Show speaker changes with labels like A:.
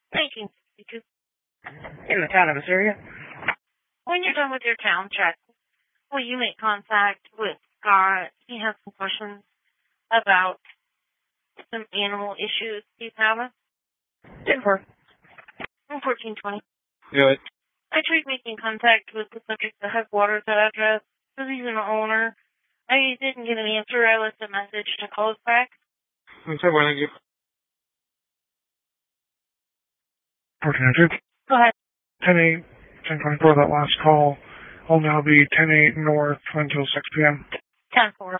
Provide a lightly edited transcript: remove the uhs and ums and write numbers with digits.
A: 1962.
B: In the town of Assyria.
A: When you're done with your town check, will you make contact with Garrett? He has some questions about some animal issues he's having.
B: 10-4.
A: 1420.
C: Good.
A: I tried making contact with the subject that has Waters address because he's an owner. I didn't get an answer. I left a message to call us back.
C: Okay, well, thank you.
D: 1402.
A: Go ahead.
D: 10-8, 1024, that last call will now be 10-8 north until 6 p.m.
A: 10-4.